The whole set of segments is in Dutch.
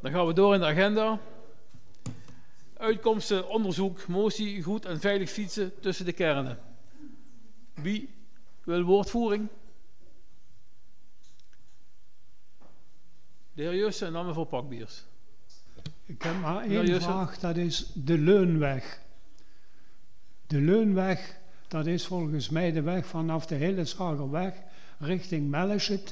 Dan gaan we door in de agenda. Uitkomsten, onderzoek, motie, goed en veilig fietsen tussen de kernen. Wie wil woordvoering? De heer Jussen en dan mevrouw Pakbiers. Ik heb maar één vraag, dat is de Leunweg. De Leunweg, dat is volgens mij de weg vanaf de Hillesagerweg richting Melleschet.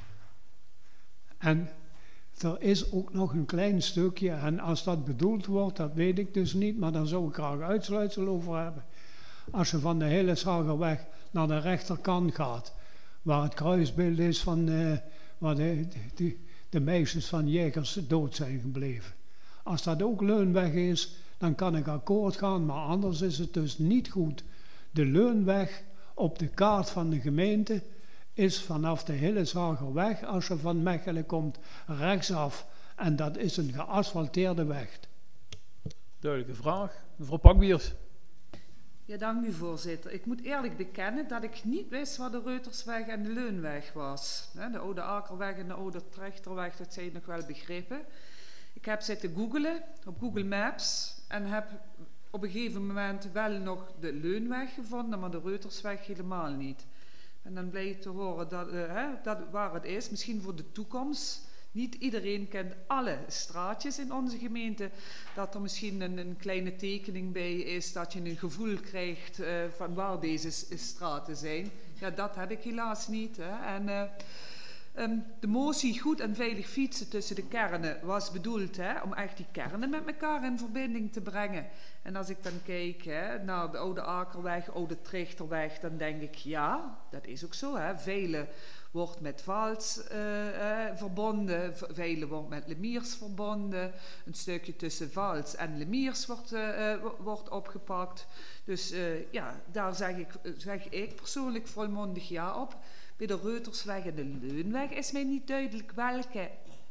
En er is ook nog een klein stukje, en als dat bedoeld wordt, dat weet ik dus niet, maar daar zou ik graag uitsluitsel over hebben. Als je van de Hillesagerweg naar de rechterkant gaat, waar het kruisbeeld is van waar de meisjes van Jegers dood zijn gebleven. Als dat ook Leunweg is, dan kan ik akkoord gaan, maar anders is het dus niet goed. De Leunweg op de kaart van de gemeente is vanaf de Hillesagerweg, als je van Mechelen komt, rechtsaf. En dat is een geasfalteerde weg. Duidelijke vraag. Mevrouw Pakbiers. Ja, dank u voorzitter. Ik moet eerlijk bekennen dat ik niet wist wat de Reutersweg en de Leunweg was. De Oude Akerweg en de Oude Trechterweg, dat zijn nog wel begrippen. Ik heb zitten googelen op Google Maps en heb op een gegeven moment wel nog de Leunweg gevonden, maar de Reutersweg helemaal niet. En dan blij te horen dat waar het is, misschien voor de toekomst. Niet iedereen kent alle straatjes in onze gemeente. Dat er misschien een kleine tekening bij is, dat je een gevoel krijgt van waar deze straten zijn. Ja, dat heb ik helaas niet. En de motie goed en veilig fietsen tussen de kernen was bedoeld om echt die kernen met elkaar in verbinding te brengen. En als ik dan kijk naar de Oude Akerweg, Oude Trechterweg, dan denk ik ja, dat is ook zo. Vele wordt met Vaals verbonden, vele wordt met Lemiers verbonden. Een stukje tussen Vaals en Lemiers wordt opgepakt. Dus ja, daar zeg ik persoonlijk volmondig ja op. Bij de Reutersweg en de Leunweg is mij niet duidelijk welke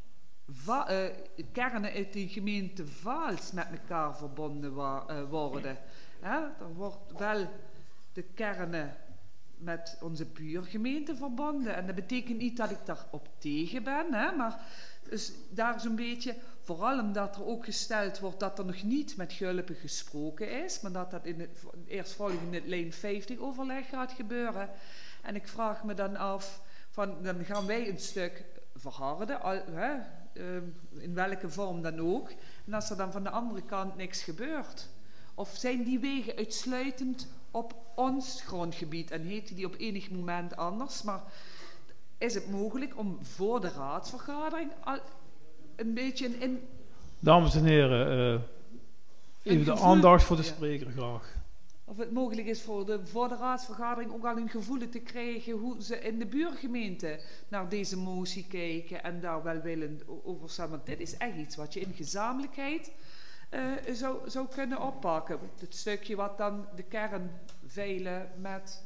kernen uit de gemeente Vaals met elkaar verbonden worden. Er wordt wel de kernen met onze buurgemeente verbonden. En dat betekent niet dat ik daarop tegen ben, maar dus daar zo'n beetje, vooral omdat er ook gesteld wordt dat er nog niet met Gulpen gesproken is, maar dat in het eerstvolgende lijn 50 overleg gaat gebeuren. En ik vraag me dan af, dan gaan wij een stuk verharden, in welke vorm dan ook. En als er dan van de andere kant niks gebeurt, of zijn die wegen uitsluitend op ons grondgebied en heten die op enig moment anders, maar is het mogelijk om voor de raadsvergadering al een beetje in... Dames en heren, even de aandacht voor de spreker graag. Of het mogelijk is voor de raadsvergadering ook al een gevoel te krijgen hoe ze in de buurgemeente naar deze motie kijken en daar wel willen over staan. Want dit is echt iets wat je in gezamenlijkheid zou kunnen oppakken. Het stukje wat dan de kern veilen met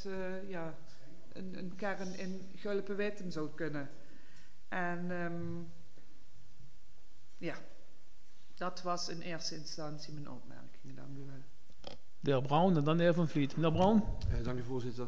een kern in Gulpen-Witten zou kunnen. En ja, dat was in eerste instantie mijn opmerking. Dank u wel. De heer Brown en dan de heer Van Vliet. Meneer Brown. Dank u voorzitter.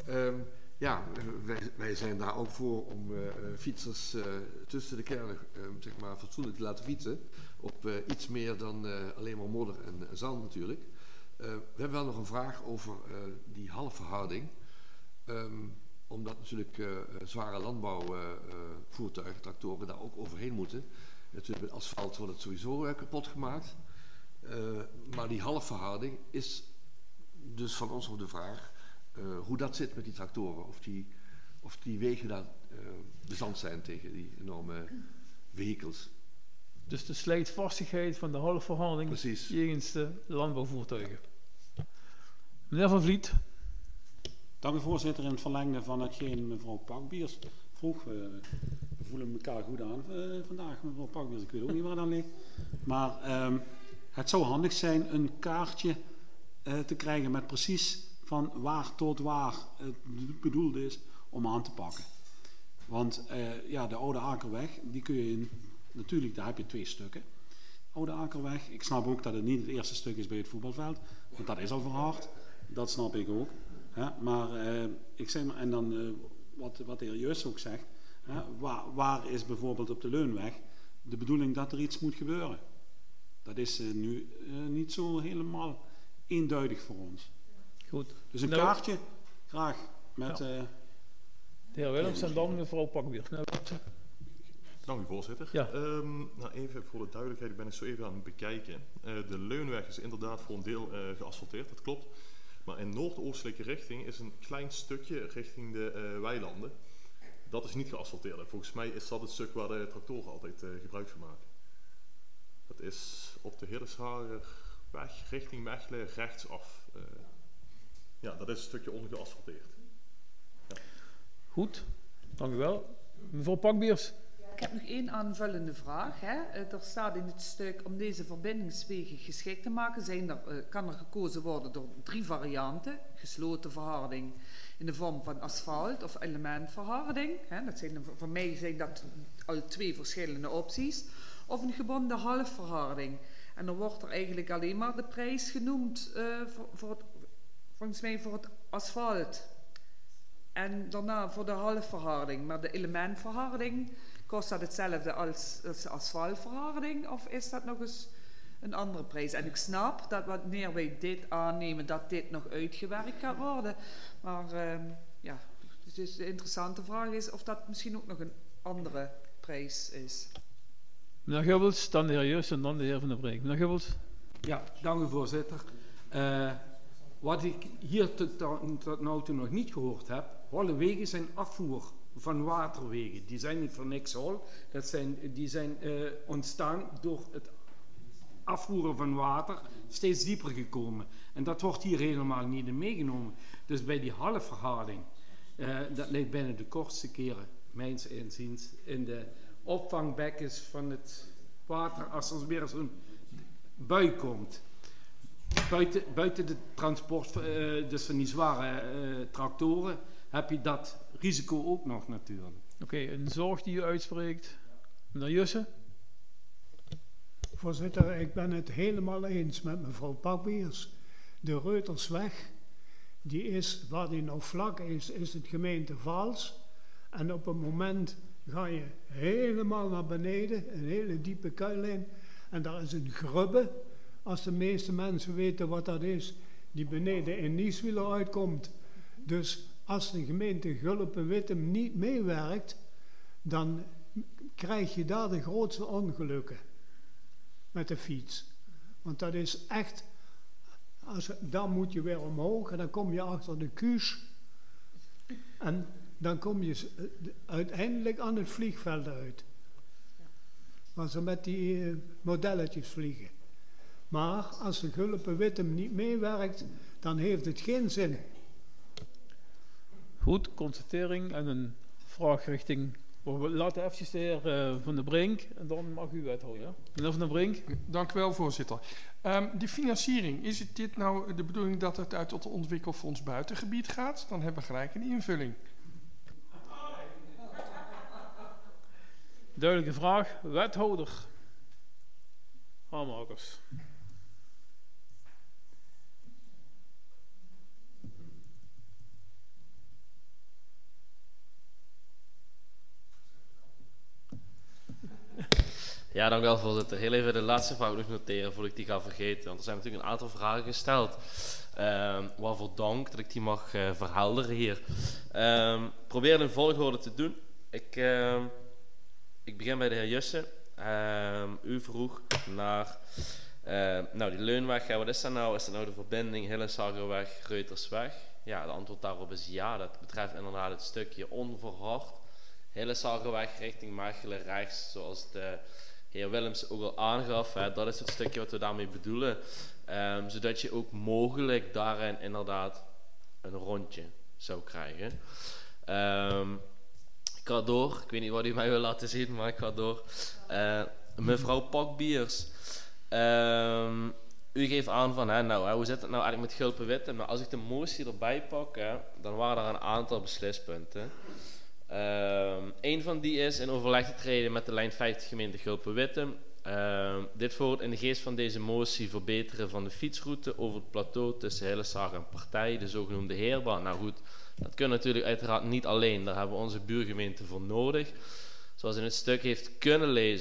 Wij zijn daar ook voor om fietsers tussen de kernen zeg maar fatsoenlijk te laten fietsen. Op iets meer dan alleen maar modder en zand natuurlijk. We hebben wel nog een vraag over die halfverharding. Omdat natuurlijk zware landbouwvoertuigen, tractoren daar ook overheen moeten. Natuurlijk met asfalt wordt het sowieso kapot gemaakt. Maar die halfverharding is dus van ons ook de vraag hoe dat zit met die tractoren. Of die wegen daar bestand zijn tegen die enorme vehikels. Dus de slijtvastigheid van de halfverharding jegens de landbouwvoertuigen. Meneer Van Vliet. Dank u voorzitter. In het verlengde van hetgeen mevrouw Pakbiers vroeg. We voelen elkaar goed aan vandaag, mevrouw Pakbiers. Ik weet ook niet waar het aan ligt. Maar het zou handig zijn een kaartje te krijgen met precies van waar tot waar het bedoeld is om aan te pakken. Want de Oude Akerweg, die kun je natuurlijk, daar heb je 2 stukken. Oude Akerweg, ik snap ook dat het niet het eerste stuk is bij het voetbalveld, want dat is al verhard. Dat snap ik ook. Maar ik zeg maar, en dan wat de heer Jus ook zegt, waar is bijvoorbeeld op de Leunweg de bedoeling dat er iets moet gebeuren. Dat is nu niet zo helemaal eenduidig voor ons. Goed. Dus een kaartje, graag. Met, de heer Willems en dan mevrouw Pakbiers. Dank u, voorzitter. Ja. Even voor de duidelijkheid, ik ben het zo even aan het bekijken. De Leunweg is inderdaad voor een deel geasfalteerd, dat klopt. Maar in noordoostelijke richting is een klein stukje richting de weilanden. Dat is niet geasfalteerd. Volgens mij is dat het stuk waar de tractoren altijd gebruik van maken. Dat is op de Hilleshagerweg richting Mechelen rechtsaf. Dat is een stukje ongeasfalteerd. Ja. Goed, dank u wel. Mevrouw Pakbiers. Ik heb nog één aanvullende vraag. Er staat in het stuk om deze verbindingswegen geschikt te maken, kan er gekozen worden door 3 varianten. Gesloten verharding in de vorm van asfalt of elementverharding. Voor mij zijn dat al 2 verschillende opties. Of een gebonden halfverharding. En dan wordt er eigenlijk alleen maar de prijs genoemd volgens mij voor het asfalt. En daarna voor de halfverharding. Maar de elementverharding, kost dat hetzelfde als de asfaltverharding? Of is dat nog eens een andere prijs? En ik snap dat wanneer wij dit aannemen, dat dit nog uitgewerkt gaat worden. Maar dus de interessante vraag is of dat misschien ook nog een andere prijs is. Meneer Gubbels, dan de heer Jus en dan de heer Van der Brink. Meneer Gubbels. Ja, dank u, voorzitter. Wat ik hier tot nu toe nog niet gehoord heb, holle wegen zijn afvoer van waterwegen. Die zijn niet voor niks hol. Die zijn ontstaan door het afvoeren van water steeds dieper gekomen. En dat wordt hier helemaal niet in meegenomen. Dus bij die halfverharding, dat ligt binnen de kortste keren, mijns inziens, in de opvangbekkens van het water als er weer zo'n bui komt. Buiten de transport, dus van die zware tractoren, heb je dat risico ook nog natuurlijk. Oké, een zorg die u uitspreekt. Meneer Jussen? Voorzitter, ik ben het helemaal eens met mevrouw Pakbiers. De Reutersweg, die is, waar die nog vlak is het gemeente Vaals. En op een moment ga je helemaal naar beneden, een hele diepe kuil in. En daar is een grubbe, als de meeste mensen weten wat dat is, die beneden in Nieswiller uitkomt. Dus als de gemeente Gulpen-Wittem niet meewerkt, dan krijg je daar de grootste ongelukken met de fiets. Want dat is echt, dan moet je weer omhoog en dan kom je achter de Kuus. En dan kom je uiteindelijk aan het vliegveld uit. Waar ze met die modelletjes vliegen. Maar als de Gulpen-Wittem niet meewerkt, dan heeft het geen zin. Goed, constatering en een vraag richting... We laten eventjes de heer Van der Brink en dan mag u uithouden. Ja? Meneer Van der Brink. Dank u wel, voorzitter. Die financiering, is het dit nou de bedoeling dat het uit het ontwikkelfonds buitengebied gaat? Dan hebben we gelijk een invulling. Duidelijke vraag. Wethouder. Aanmakers. Ja, dank u wel, voorzitter. Heel even de laatste vraag nog noteren voordat ik die ga vergeten. Want er zijn natuurlijk een aantal vragen gesteld. Waarvoor dank dat ik die mag verhelderen hier. Probeer in volgorde te doen. Ik begin bij de heer Jussen. U vroeg naar die Leunweg. Ja, wat is dat nou? Is dat nou de verbinding Hilleshagerweg, Reutersweg? Ja, het antwoord daarop is ja. Dat betreft inderdaad het stukje onverhard. Hilleshagerweg richting Mechelen rechts, zoals de heer Willems ook al aangaf. Dat is het stukje wat we daarmee bedoelen. Zodat je ook mogelijk daarin inderdaad een rondje zou krijgen. Ik ga door. Ik weet niet wat u mij wil laten zien, maar ik ga door. Mevrouw Pakbiers. U geeft aan van, hoe zit het nou eigenlijk met Gulpen-Wittem? Maar als ik de motie erbij pak, dan waren er een aantal beslispunten. Een van die is in overleg te treden met de lijn 50 gemeente Gulpen-Wittem. Dit voor in de geest van deze motie verbeteren van de fietsroute over het plateau tussen Hilleshager en Partij, de zogenoemde Heerbaan. Nou goed, dat kunnen natuurlijk uiteraard niet alleen, daar hebben we onze buurgemeente voor nodig. Zoals in het stuk heeft kunnen lezen,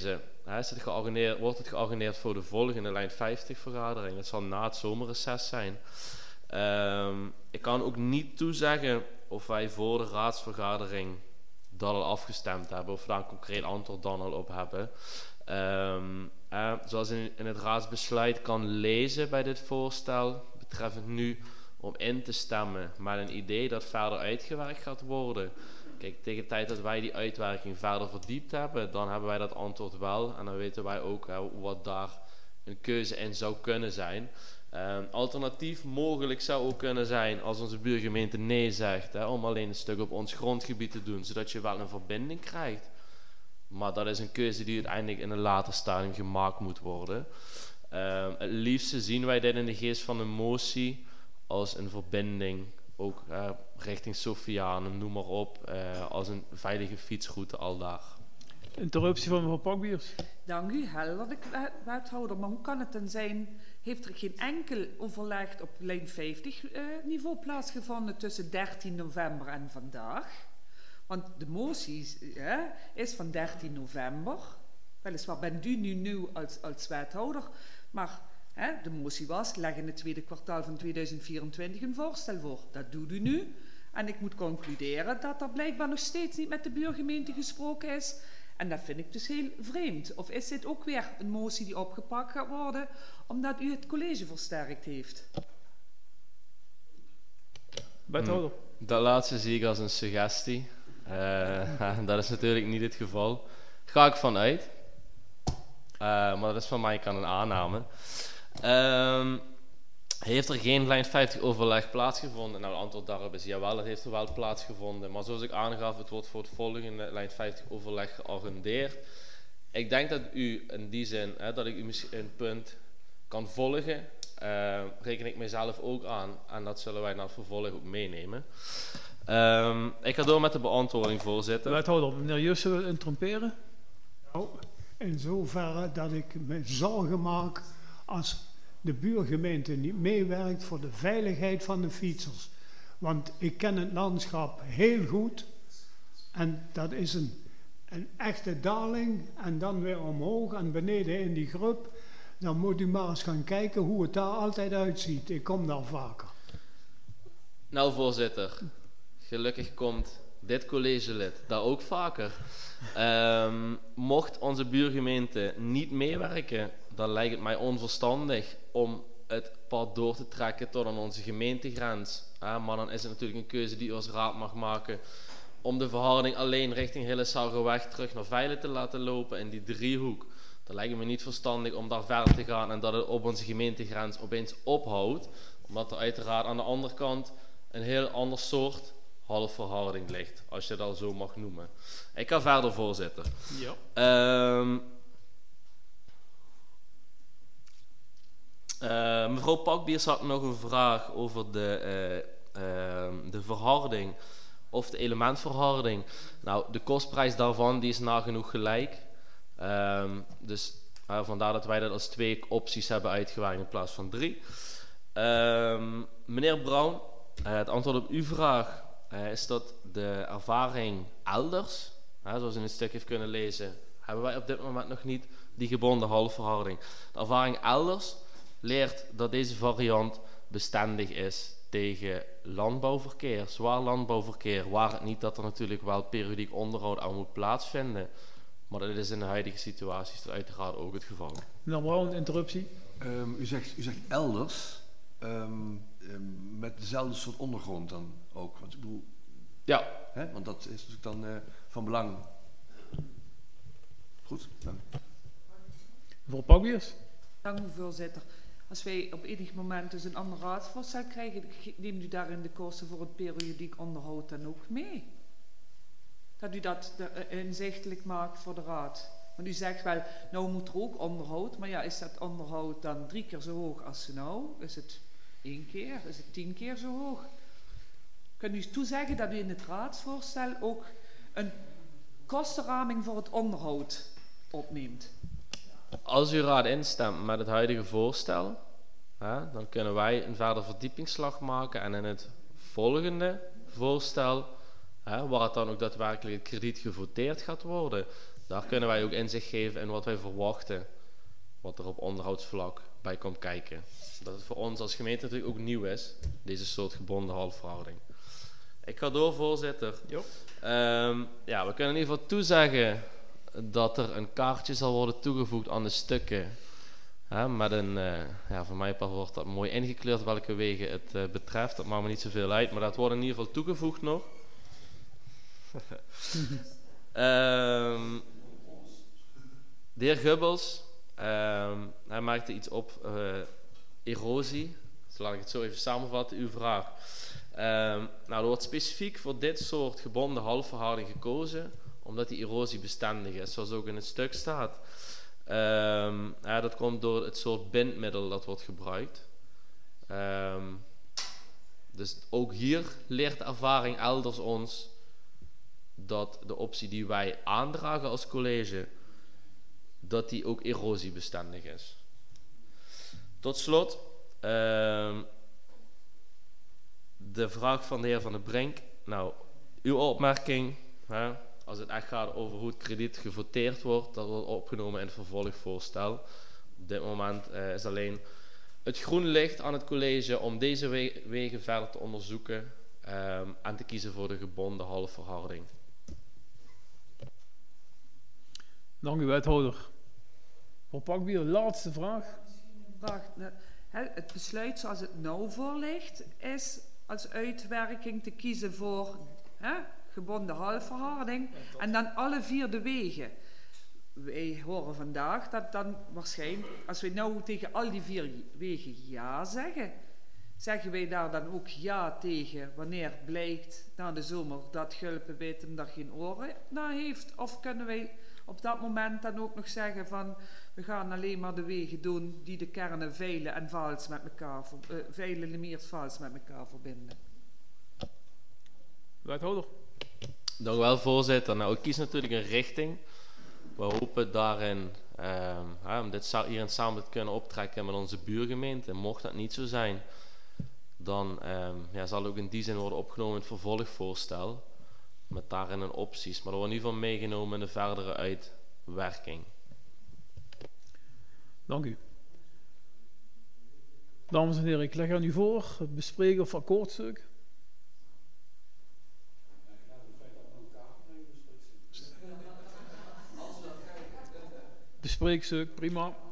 wordt het geagendeerd voor de volgende lijn 50 vergadering. Dat zal na het zomerreces zijn. Ik kan ook niet toezeggen of wij voor de raadsvergadering dat al afgestemd hebben, of we daar een concreet antwoord dan al op hebben. Zoals in het raadsbesluit kan lezen bij dit voorstel, betreffend nu om in te stemmen met een idee dat verder uitgewerkt gaat worden. Kijk, tegen de tijd dat wij die uitwerking verder verdiept hebben, dan hebben wij dat antwoord wel. En dan weten wij ook wat daar een keuze in zou kunnen zijn. Alternatief mogelijk zou ook kunnen zijn als onze buurgemeente nee zegt, om alleen een stuk op ons grondgebied te doen, zodat je wel een verbinding krijgt. Maar dat is een keuze die uiteindelijk in een later stadium gemaakt moet worden. Het liefste zien wij dit in de geest van een motie als een verbinding, ook richting Sofiane, noem maar op, als een veilige fietsroute aldaar. Interruptie van mevrouw Pakbiers. Dank u, helder, wethouder. Maar hoe kan het dan zijn, heeft er geen enkel overleg op lijn 50 niveau plaatsgevonden tussen 13 november en vandaag? Want de motie is van 13 november. Weliswaar bent u nu nieuw als wethouder, maar de motie was, leg in het tweede kwartaal van 2024 een voorstel voor. Dat doet u nu. En ik moet concluderen dat er blijkbaar nog steeds niet met de buurgemeente gesproken is. En dat vind ik dus heel vreemd. Of is dit ook weer een motie die opgepakt gaat worden, omdat u het college versterkt heeft? Wethouder. Dat laatste zie ik als een suggestie. Dat is natuurlijk niet het geval. Ga ik vanuit. Maar dat is van mij kan een aanname. Heeft er geen lijn 50 overleg plaatsgevonden? Nou, het antwoord daarop is jawel, het heeft er wel plaatsgevonden. Maar zoals ik aangaf, het wordt voor het volgende lijn 50 overleg geagendeerd. Ik denk dat u in die zin, dat ik u misschien een punt kan volgen, reken ik mezelf ook aan. En dat zullen wij naar het vervolg ook meenemen. Ik ga door met de beantwoording, voorzitter. Wethouder, meneer Jussen wil interromperen. Nou, in zoverre dat ik me zorgen maak als de buurgemeente niet meewerkt voor de veiligheid van de fietsers. Want ik ken het landschap heel goed en dat is een echte daling en dan weer omhoog en beneden in die groep. Dan moet u maar eens gaan kijken hoe het daar altijd uitziet. Ik kom daar vaker. Nou, voorzitter, gelukkig komt dit collegelid daar ook vaker. Mocht onze buurgemeente niet meewerken, dan lijkt het mij onverstandig om het pad door te trekken tot aan onze gemeentegrens. Maar dan is het natuurlijk een keuze die u als raad mag maken om de verharding alleen richting Hilleshogerweg terug naar Veilen te laten lopen in die driehoek. Dan lijkt het me niet verstandig om daar verder te gaan en dat het op onze gemeentegrens opeens ophoudt, omdat er uiteraard aan de andere kant een heel ander soort halfverharding ligt, als je het al zo mag noemen. Ik ga verder, voorzitter. Ja. Mevrouw Pakbiers had nog een vraag over de verharding of de elementverharding. Nou, de kostprijs daarvan die is nagenoeg gelijk. Dus vandaar dat wij dat als 2 opties hebben uitgewerkt in plaats van 3. Meneer Brown, het antwoord op uw vraag is dat de ervaring elders, zoals u in het stuk heeft kunnen lezen, hebben wij op dit moment nog niet die gebonden halfverharding. De ervaring elders leert dat deze variant bestendig is tegen landbouwverkeer, zwaar landbouwverkeer, waar het niet dat er natuurlijk wel periodiek onderhoud aan moet plaatsvinden. Maar dat is in de huidige situatie uiteraard ook het geval. Meneer Brown, interruptie. U zegt elders, met dezelfde soort ondergrond dan ook. Want ik bedoel, ja. Want dat is natuurlijk dan van belang. Goed, dank. Mevrouw Pakbiers. Dank u, voorzitter. Als wij op enig moment dus een ander raadsvoorstel krijgen, neemt u daarin de kosten voor het periodiek onderhoud dan ook mee? Dat u dat inzichtelijk maakt voor de raad. Want u zegt wel, nou moet er ook onderhoud, maar ja, is dat onderhoud dan 3 keer zo hoog als nou? Is het 1 keer? Is het 10 keer zo hoog? Kunt u toezeggen dat u in het raadsvoorstel ook een kostenraming voor het onderhoud opneemt? Als uw raad instemt met het huidige voorstel, dan kunnen wij een verder verdiepingsslag maken en in het volgende voorstel, waar het dan ook daadwerkelijk het krediet gevoteerd gaat worden, Daar kunnen wij ook inzicht geven in wat wij verwachten, wat er op onderhoudsvlak bij komt kijken. Dat het voor ons als gemeente natuurlijk ook nieuw is, deze soort gebonden halfverhouding. Ik ga door, voorzitter. Ja, we kunnen in ieder geval toezeggen dat er een kaartje zal worden toegevoegd aan de stukken. Met een, ja, voor mij wordt dat mooi ingekleurd welke wegen het betreft. Dat maakt me niet zoveel uit, maar dat wordt in ieder geval toegevoegd nog. De heer Gubbels, hij maakte iets op, erosie. Dus laat ik het zo even samenvatten, uw vraag. Nou, er wordt specifiek voor dit soort gebonden halfverhouding gekozen, omdat die erosiebestendig is, zoals ook in het stuk staat. Ja, dat komt door het soort bindmiddel dat wordt gebruikt. Dus ook hier leert de ervaring elders ons dat de optie die wij aandragen als college, dat die ook erosiebestendig is. Tot slot, de vraag van de heer Van der Brink. Nou, uw opmerking, als het echt gaat over hoe het krediet gevoteerd wordt, dat wordt opgenomen in het vervolgvoorstel. Op dit moment is alleen het groen licht aan het college om deze wegen verder te onderzoeken en te kiezen voor de gebonden halfverhouding. Dank u, wethouder. Voor Pakbier, laatste vraag. Het besluit zoals het nou voor ligt is als uitwerking te kiezen voor gebonden halfverhouding en dan alle 4 de wegen. Wij horen vandaag dat dan waarschijnlijk, als we nou tegen al die 4 wegen ja zeggen, zeggen wij daar dan ook ja tegen wanneer blijkt na de zomer dat Gulpenwit hem daar geen oren naar heeft? Of kunnen wij op dat moment dan ook nog zeggen van we gaan alleen maar de wegen doen die de kernen Veilen en Vaals met elkaar, Veilen, Lemiers, Vaals met elkaar verbinden? Wethouder. Dank u wel, voorzitter. Nou, ik kies natuurlijk een richting. We hopen daarin om dit hierin samen te kunnen optrekken met onze buurgemeente. En mocht dat niet zo zijn, dan zal ook in die zin worden opgenomen in het vervolgvoorstel. Met daarin een opties. Maar dat wordt in ieder geval meegenomen in de verdere uitwerking. Dank u. Dames en heren, ik leg aan u voor het bespreken of akkoordstuk. Bespreekstuk, prima.